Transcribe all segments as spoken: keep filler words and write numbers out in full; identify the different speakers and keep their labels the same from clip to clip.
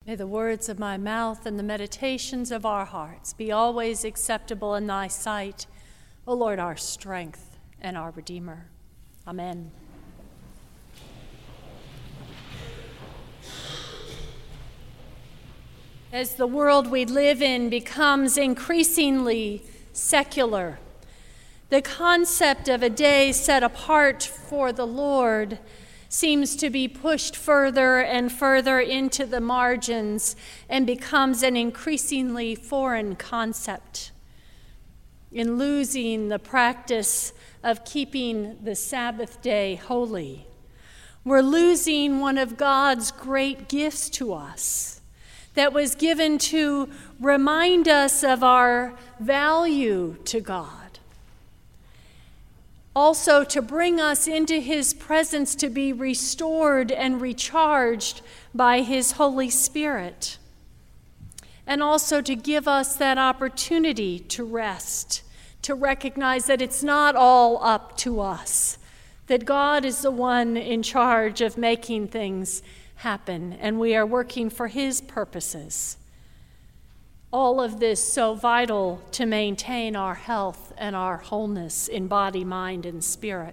Speaker 1: May the words of my mouth and the meditations of our hearts be always acceptable in thy sight, O Lord, our strength and our Redeemer. Amen. As the world we live in becomes increasingly secular, the concept of a day set apart for the Lord seems to be pushed further and further into the margins and becomes an increasingly foreign concept. In losing the practice of keeping the Sabbath day holy, we're losing one of God's great gifts to us that was given to remind us of our value to God. Also to bring us into his presence to be restored and recharged by his Holy Spirit. And also to give us that opportunity to rest, to recognize that it's not all up to us, that God is the one in charge of making things happen, and we are working for his purposes. All of this so vital to maintain our health and our wholeness in body, mind, and spirit.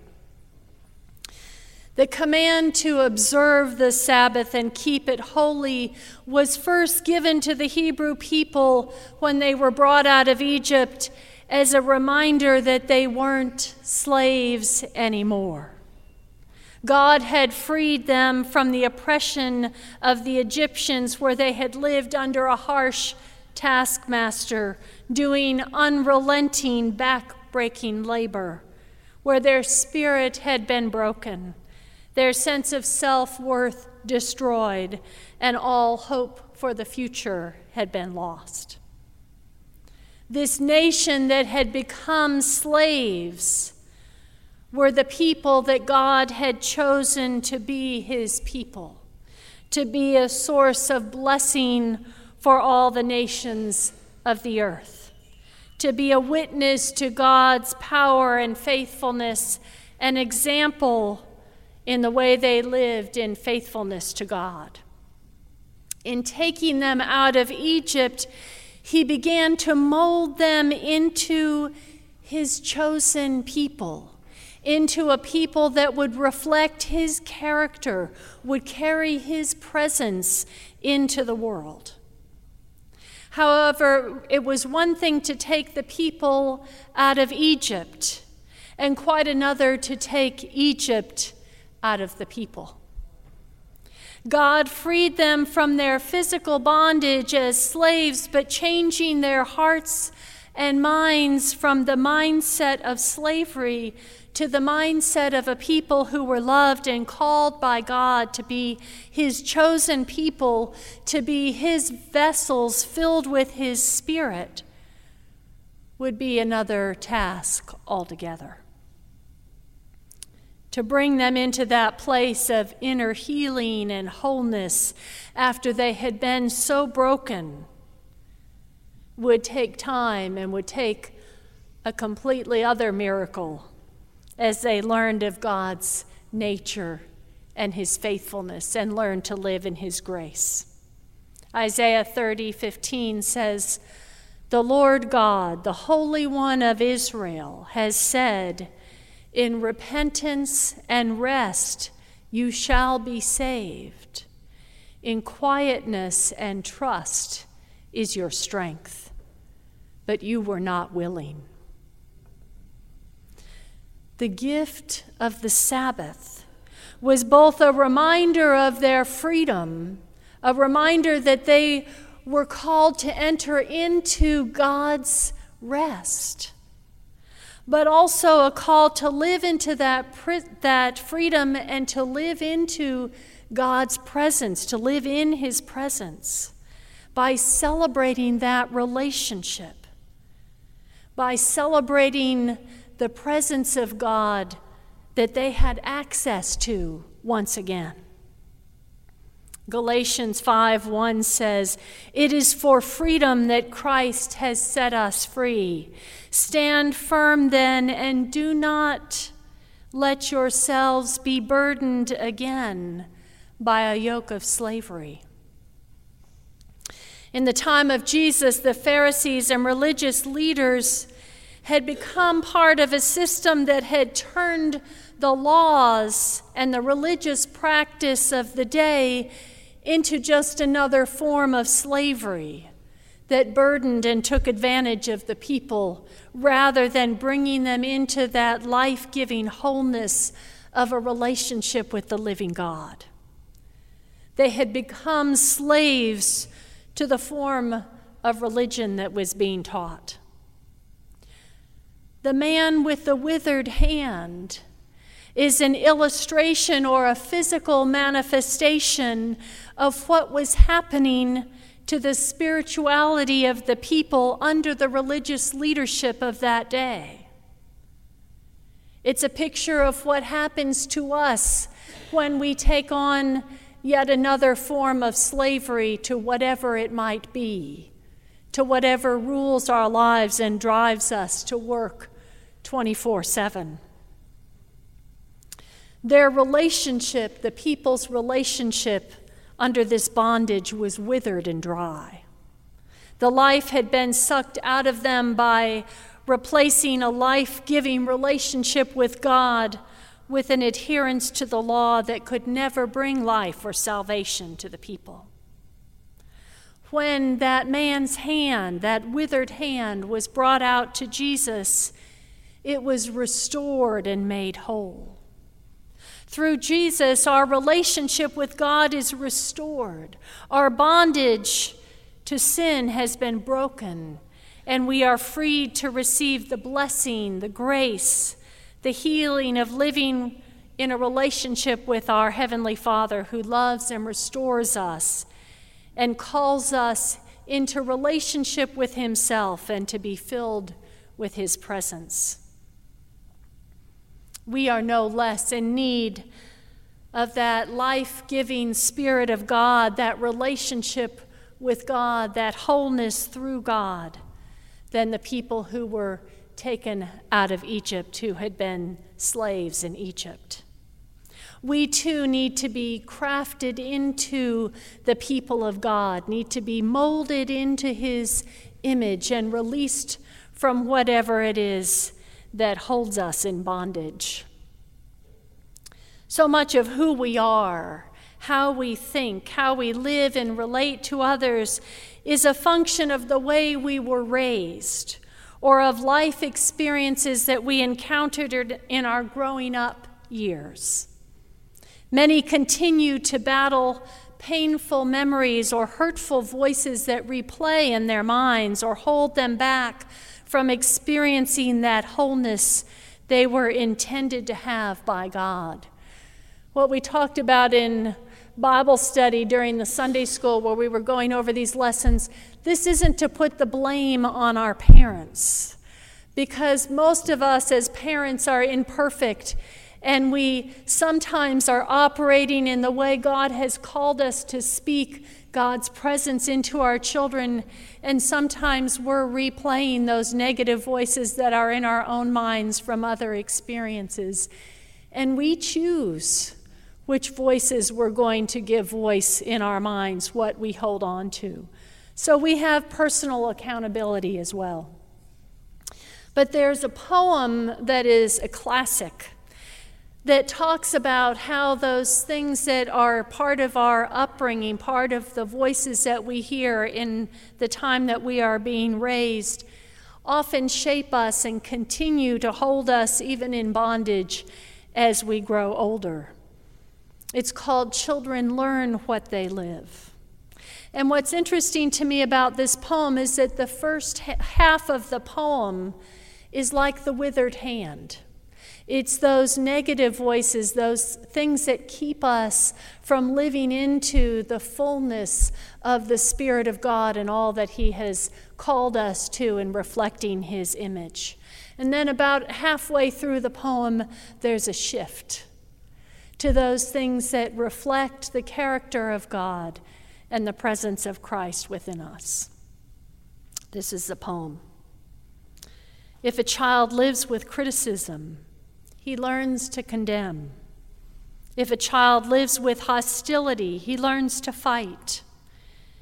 Speaker 1: The command to observe the Sabbath and keep it holy was first given to the Hebrew people when they were brought out of Egypt as a reminder that they weren't slaves anymore. God had freed them from the oppression of the Egyptians, where they had lived under a harsh taskmaster, doing unrelenting, back-breaking labor, where their spirit had been broken, their sense of self-worth destroyed, and all hope for the future had been lost. This nation that had become slaves were the people that God had chosen to be his people, to be a source of blessing for all the nations of the earth, to be a witness to God's power and faithfulness, an example in the way they lived in faithfulness to God. In taking them out of Egypt, he began to mold them into his chosen people, into a people that would reflect his character, would carry his presence into the world. However, it was one thing to take the people out of Egypt, and quite another to take Egypt out of the people. God freed them from their physical bondage as slaves, but changing their hearts and minds from the mindset of slavery to the mindset of a people who were loved and called by God to be his chosen people, to be his vessels filled with his Spirit, would be another task altogether. To bring them into that place of inner healing and wholeness after they had been so broken would take time and would take a completely other miracle as they learned of God's nature and his faithfulness and learned to live in his grace. Isaiah thirty fifteen says, "The Lord God, the Holy One of Israel, has said, in repentance and rest you shall be saved. In quietness and trust is your strength, but you were not willing." The gift of the Sabbath was both a reminder of their freedom, a reminder that they were called to enter into God's rest, but also a call to live into that, that freedom and to live into God's presence, to live in his presence by celebrating that relationship, by celebrating the presence of God that they had access to once again. Galatians five one says, "It is for freedom that Christ has set us free. Stand firm then, and do not let yourselves be burdened again by a yoke of slavery." In the time of Jesus, the Pharisees and religious leaders had become part of a system that had turned the laws and the religious practice of the day into just another form of slavery that burdened and took advantage of the people rather than bringing them into that life-giving wholeness of a relationship with the living God. They had become slaves to the form of religion that was being taught. The man with the withered hand is an illustration or a physical manifestation of what was happening to the spirituality of the people under the religious leadership of that day. It's a picture of what happens to us when we take on yet another form of slavery to whatever it might be, to whatever rules our lives and drives us to work twenty-four seven. Their relationship, the people's relationship under this bondage, was withered and dry. The life had been sucked out of them by replacing a life-giving relationship with God with an adherence to the law that could never bring life or salvation to the people. When that man's hand, that withered hand, was brought out to Jesus, it was restored and made whole. Through Jesus, our relationship with God is restored. Our bondage to sin has been broken, and we are freed to receive the blessing, the grace, the healing of living in a relationship with our Heavenly Father who loves and restores us and calls us into relationship with Himself and to be filled with His presence. We are no less in need of that life-giving Spirit of God, that relationship with God, that wholeness through God, than the people who were taken out of Egypt, who had been slaves in Egypt. We too need to be crafted into the people of God, need to be molded into His image and released from whatever it is that holds us in bondage. So much of who we are, how we think, how we live and relate to others is a function of the way we were raised or of life experiences that we encountered in our growing up years. Many continue to battle painful memories or hurtful voices that replay in their minds or hold them back from experiencing that wholeness they were intended to have by God. What we talked about in Bible study during the Sunday school where we were going over these lessons, this isn't to put the blame on our parents, because most of us as parents are imperfect and we sometimes are operating in the way God has called us to speak God's presence into our children, and sometimes we're replaying those negative voices that are in our own minds from other experiences. And we choose which voices we're going to give voice in our minds, what we hold on to. So we have personal accountability as well. But there's a poem that is a classic that talks about how those things that are part of our upbringing, part of the voices that we hear in the time that we are being raised, often shape us and continue to hold us even in bondage as we grow older. It's called Children Learn What They Live. And what's interesting to me about this poem is that the first half of the poem is like the withered hand. It's those negative voices, those things that keep us from living into the fullness of the Spirit of God and all that He has called us to in reflecting His image. And then about halfway through the poem, there's a shift to those things that reflect the character of God and the presence of Christ within us. This is the poem. If a child lives with criticism, he learns to condemn. If a child lives with hostility, he learns to fight.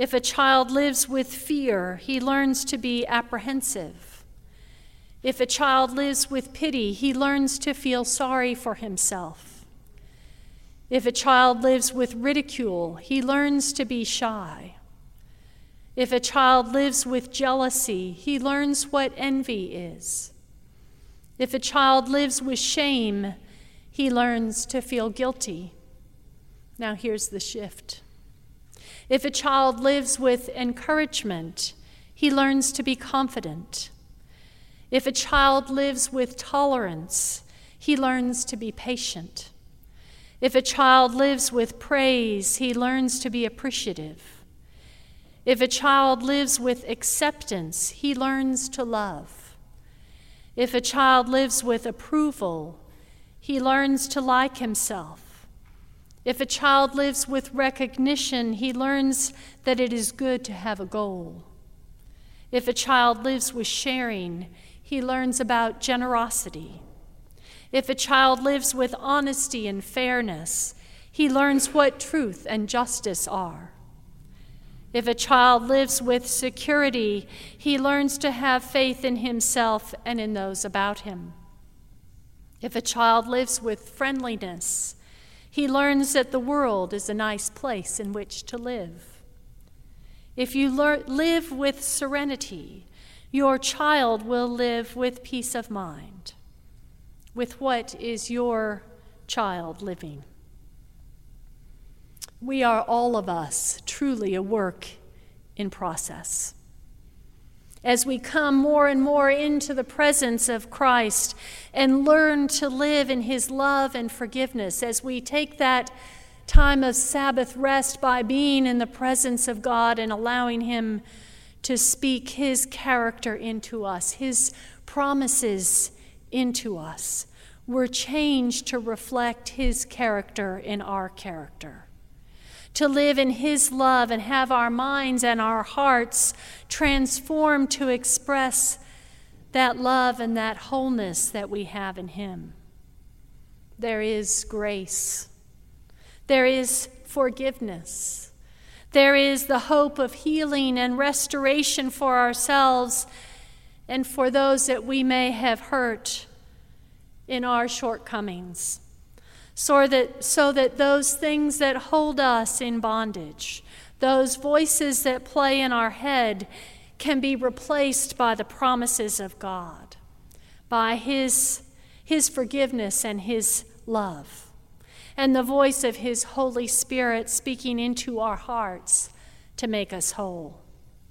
Speaker 1: If a child lives with fear, he learns to be apprehensive. If a child lives with pity, he learns to feel sorry for himself. If a child lives with ridicule, he learns to be shy. If a child lives with jealousy, he learns what envy is. If a child lives with shame, he learns to feel guilty. Now here's the shift. If a child lives with encouragement, he learns to be confident. If a child lives with tolerance, he learns to be patient. If a child lives with praise, he learns to be appreciative. If a child lives with acceptance, he learns to love. If a child lives with approval, he learns to like himself. If a child lives with recognition, he learns that it is good to have a goal. If a child lives with sharing, he learns about generosity. If a child lives with honesty and fairness, he learns what truth and justice are. If a child lives with security, he learns to have faith in himself and in those about him. If a child lives with friendliness, he learns that the world is a nice place in which to live. If you lear- live with serenity, your child will live with peace of mind. With what is your child living? We are all of us truly a work in process. As we come more and more into the presence of Christ and learn to live in his love and forgiveness, as we take that time of Sabbath rest by being in the presence of God and allowing him to speak his character into us, his promises into us, we're changed to reflect his character in our character. To live in his love and have our minds and our hearts transformed to express that love and that wholeness that we have in him. There is grace. There is forgiveness. There is the hope of healing and restoration for ourselves and for those that we may have hurt in our shortcomings. So that, so that those things that hold us in bondage, those voices that play in our head, can be replaced by the promises of God, by his, his forgiveness and his love, and the voice of his Holy Spirit speaking into our hearts to make us whole.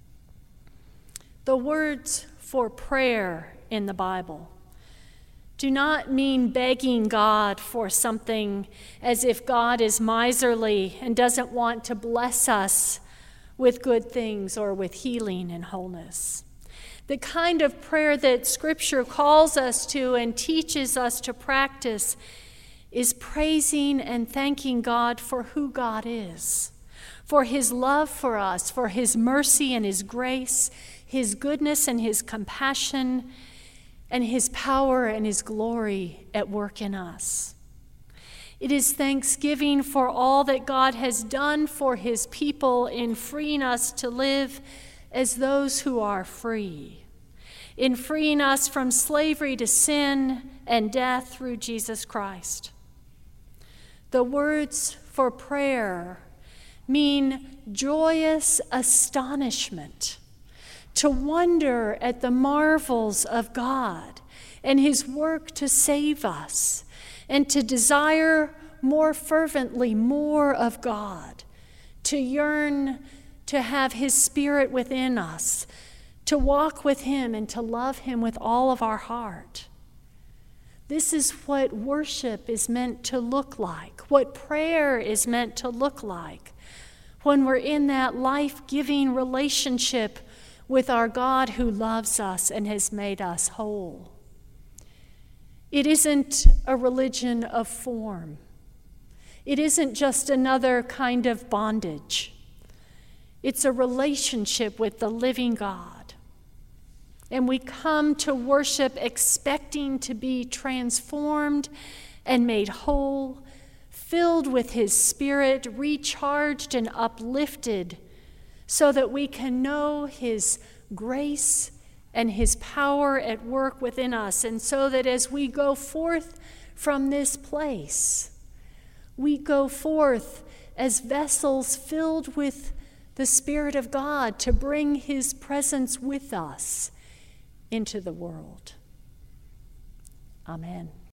Speaker 1: The words for prayer in the Bible do not mean begging God for something as if God is miserly and doesn't want to bless us with good things or with healing and wholeness. The kind of prayer that Scripture calls us to and teaches us to practice is praising and thanking God for who God is, for his love for us, for his mercy and his grace, his goodness and his compassion, and his power and his glory at work in us. It is thanksgiving for all that God has done for his people in freeing us to live as those who are free, in freeing us from slavery to sin and death through Jesus Christ. The words for prayer mean joyous astonishment, to wonder at the marvels of God and his work to save us, and to desire more fervently more of God, to yearn to have his Spirit within us, to walk with him and to love him with all of our heart. This is what worship is meant to look like, what prayer is meant to look like when we're in that life-giving relationship with our God who loves us and has made us whole. It isn't a religion of form. It isn't just another kind of bondage. It's a relationship with the living God. And we come to worship expecting to be transformed and made whole, filled with his Spirit, recharged and uplifted, so that we can know his grace and his power at work within us, and so that as we go forth from this place, we go forth as vessels filled with the Spirit of God to bring his presence with us into the world. Amen.